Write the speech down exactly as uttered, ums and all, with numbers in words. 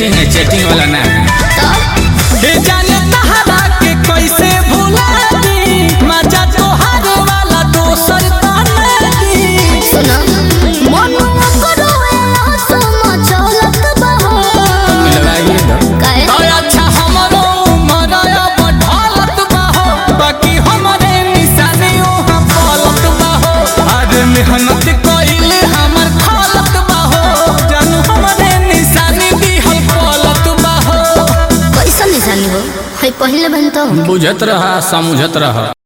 Setting है, chatting वाला ना है। जाने तहरा के कैसे भुला दी, मजा तोहार वाला दोसर ताना दी। सुना मन करो आसमा चलत बहो मिलवाइए दो काहे तो अच्छा हमरो मरया बढ़लत बाहो, बाकी हमरे निशानी ओहा पलत बाहो। आज मेहनत कइले हमर खलत बाहो, जानू हमरे निशानी दिहल पलत बाहो। कैसा निशानी हो है पहले बन तो बुझत रहा समझत रहा।